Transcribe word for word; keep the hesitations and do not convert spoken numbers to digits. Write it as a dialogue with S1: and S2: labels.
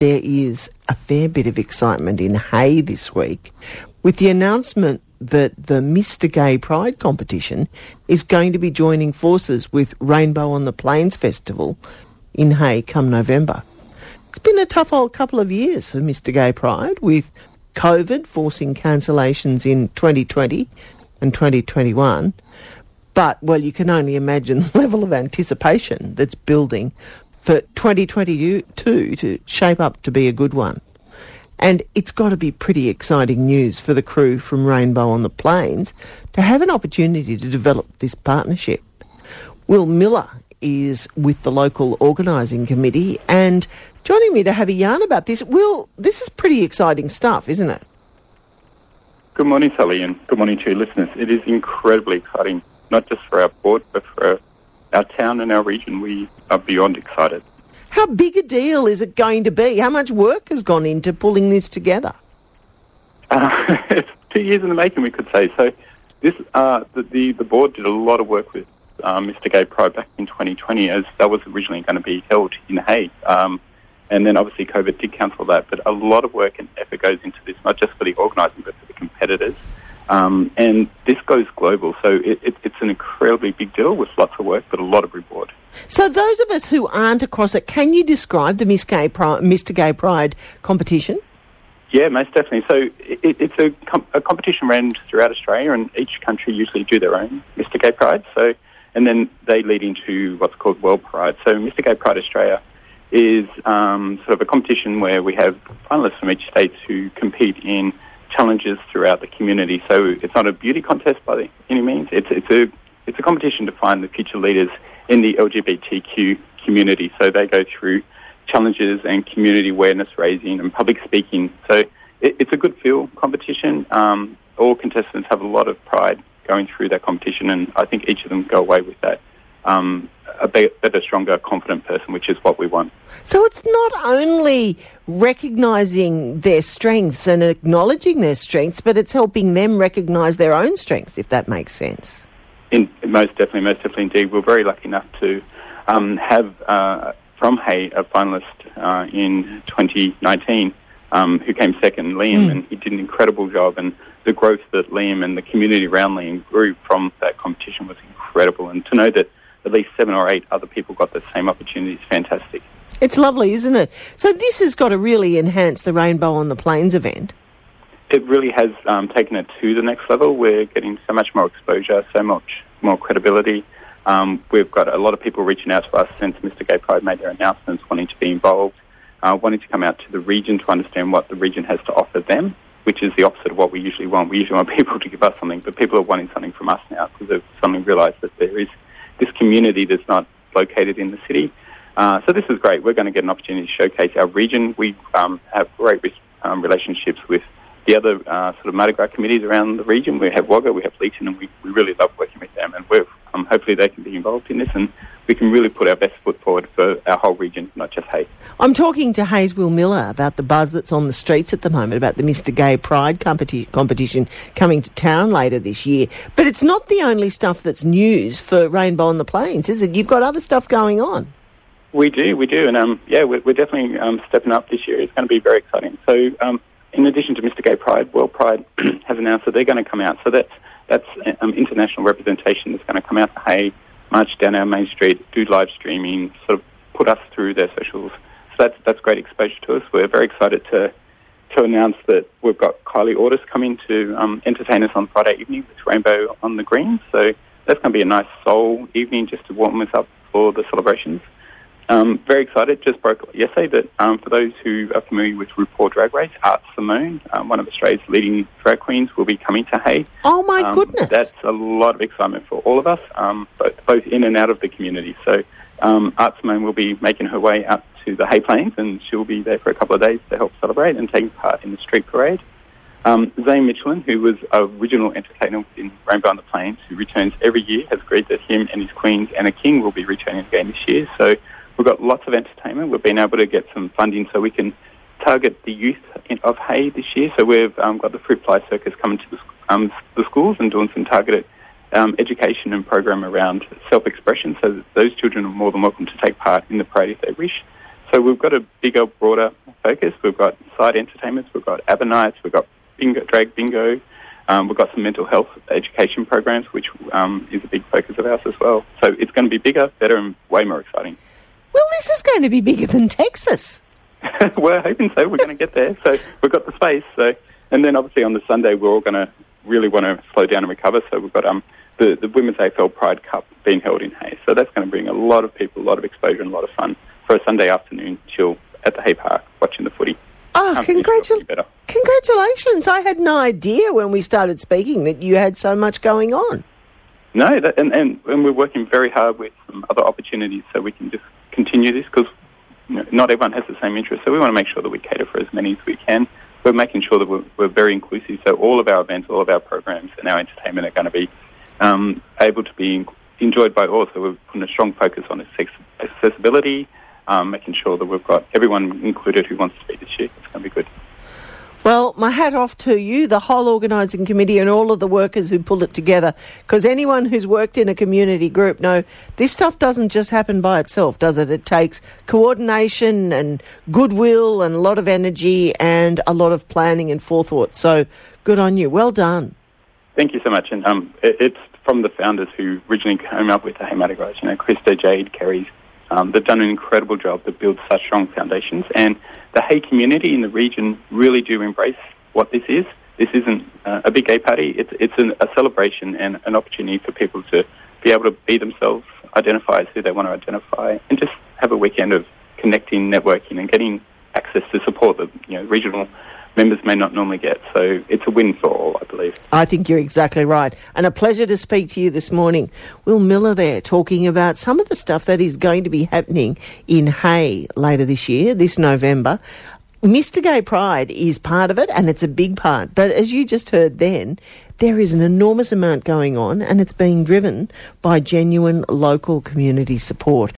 S1: There is a fair bit of excitement in Hay this week with the announcement that the Mister Gay Pride competition is going to be joining forces with Rainbow on the Plains Festival in Hay come November. It's been a tough old couple of years for Mister Gay Pride, with COVID forcing cancellations in twenty twenty and twenty twenty-one. But, well, you can only imagine the level of anticipation that's building for twenty twenty-two to shape up to be a good one. And it's got to be pretty exciting news for the crew from Rainbow on the Plains to have an opportunity to develop this partnership. Will Miller is with the local organising committee and joining me to have a yarn about this. Will, this is pretty exciting stuff, isn't it?
S2: Good morning, Sally, and good morning to your listeners. It is incredibly exciting, not just for our board, but for our, our town and our region. We are beyond excited.
S1: How big a deal is it going to be? How much work has gone into pulling this together?
S2: Uh, it's two years in the making, we could say. So this, uh, the, the, the board did a lot of work with uh, Mister Gay Pride back in twenty twenty, as that was originally going to be held in Hay. Um, and then obviously COVID did cancel that. But a lot of work and effort goes into this, not just for the organising, but for the competitors. Um, and this goes global, so it, it, it's an incredibly big deal with lots of work, but a lot of reward.
S1: So those of us who aren't across it, can you describe the Miss Gay Pride, Mister Gay Pride competition?
S2: Yeah, most definitely. So it, it's a, com- a competition ran throughout Australia, and each country usually do their own Mister Gay Pride. So, and then they lead into what's called World Pride. So Mister Gay Pride Australia is um, sort of a competition where we have finalists from each state who compete in challenges throughout the community. So it's not a beauty contest by any means. It's it's a it's a competition to find the future leaders in the L G B T Q community. So they go through challenges and community awareness raising and public speaking. So it, it's a good feel competition. Um, all contestants have a lot of pride going through that competition, and I think each of them go away with that um, a better, stronger, confident person, which is what we want.
S1: So it's not only recognising their strengths and acknowledging their strengths, but it's helping them recognise their own strengths, if that makes sense.
S2: In, most definitely, most definitely indeed. We're very lucky enough to um, have uh, from Hay a finalist uh, in twenty nineteen um, who came second, Liam, mm. and he did an incredible job. And the growth that Liam and the community around Liam grew from that competition was incredible. And to know that at least seven or eight other people got the same opportunity is fantastic.
S1: It's lovely, isn't it? So this has got to really enhance the Rainbow on the Plains event.
S2: It really has um, taken it to the next level. We're getting so much more exposure, so much more credibility. Um, we've got a lot of people reaching out to us since Mister Gay Pride made their announcements, wanting to be involved, uh, wanting to come out to the region to understand what the region has to offer them, which is the opposite of what we usually want. We usually want people to give us something, but people are wanting something from us now because they've suddenly realised that there is this community that's not located in the city. Uh, so this is great. We're going to get an opportunity to showcase our region. We um, have great um, relationships with the other uh, sort of Mardi Gras committees around the region. We have Wagga, we have Leeton, and we, we really love working with them. And we're, um, hopefully they can be involved in this, and we can really put our best foot forward for our whole region, not just Hay.
S1: I'm talking to Hayes Will Miller about the buzz that's on the streets at the moment about the Mister Gay Pride competi- competition coming to town later this year. But it's not the only stuff that's news for Rainbow on the Plains, is it? You've got other stuff going on.
S2: We do, we do. And, um, yeah, we're, we're definitely um, stepping up this year. It's going to be very exciting. So, um, in addition to Mister Gay Pride, World Pride has announced that they're going to come out. So that's, that's um, international representation that's going to come out to Hay, march down our main street, do live streaming, sort of put us through their socials. So that's that's great exposure to us. We're very excited to to announce that we've got Kylie Ortis coming to um, entertain us on Friday evening with Rainbow on the Green. So that's going to be a nice soul evening just to warm us up for the celebrations. Um, very excited. Just broke yesterday that um, for those who are familiar with RuPaul Drag Race, Art Simone, um, one of Australia's leading drag queens, will be coming to Hay.
S1: Oh my
S2: um,
S1: goodness!
S2: That's a lot of excitement for all of us, um, both, both in and out of the community. So um, Art Simone will be making her way out to the Hay Plains, and she'll be there for a couple of days to help celebrate and taking part in the street parade. Um, Zane Michelin, who was an original entertainer in Rainbow on the Plains, who returns every year, has agreed that him and his queens and a king will be returning again this year. So we've got lots of entertainment. We've been able to get some funding so we can target the youth in, of Hay this year. So we've um, got the Fruit Fly Circus coming to the, um, the schools and doing some targeted um, education and program around self-expression. So that those children are more than welcome to take part in the parade if they wish. So we've got a bigger, broader focus. We've got side entertainments, we've got ABBA nights, we've got bingo, drag bingo, um, we've got some mental health education programs, which um, is a big focus of ours as well. So it's going to be bigger, better, and way more exciting.
S1: Well, this is going to be bigger than Texas.
S2: We're hoping so. We're going to get there. So we've got the space. So, and then obviously on the Sunday, we're all going to really want to slow down and recover. So we've got um, the, the Women's A F L Pride Cup being held in Hay. So that's going to bring a lot of people, a lot of exposure and a lot of fun for a Sunday afternoon chill at the Hay Park watching the footy.
S1: Oh,
S2: um,
S1: congratu- congratulations. I had no idea when we started speaking that you had so much going on.
S2: No, that, and, and, and we're working very hard with some other opportunities so we can just continue this because you know, not everyone has the same interest. So we want to make sure that we cater for as many as we can. We're making sure that we're, we're very inclusive. So all of our events, all of our programs and our entertainment are going to be um, able to be enjoyed by all. So we're putting a strong focus on accessibility, um, making sure that we've got everyone included who wants to be this year. It's going to be good.
S1: Well, my hat off to you, the whole organising committee and all of the workers who pulled it together, because anyone who's worked in a community group know this stuff doesn't just happen by itself, does it? It takes coordination and goodwill and a lot of energy and a lot of planning and forethought. So good on you. Well done.
S2: Thank you so much. And um, it, it's from the founders who originally came up with the Hay Mardi Gras, you know, Krista, Jade, Kerry. Um, they've done an incredible job to build such strong foundations, and the Hay community in the region really do embrace what this is. This isn't uh, a big gay party. It's it's an, a celebration and an opportunity for people to be able to be themselves, identify as who they want to identify, and just have a weekend of connecting, networking, and getting access to support that you know regional members may not normally get. So it's a win for all, I believe.
S1: I think you're exactly right. And a pleasure to speak to you this morning. Will Miller there talking about some of the stuff that is going to be happening in Hay later this year, this November. Mister Gay Pride is part of it, and it's a big part. But as you just heard then, there is an enormous amount going on, and it's being driven by genuine local community support.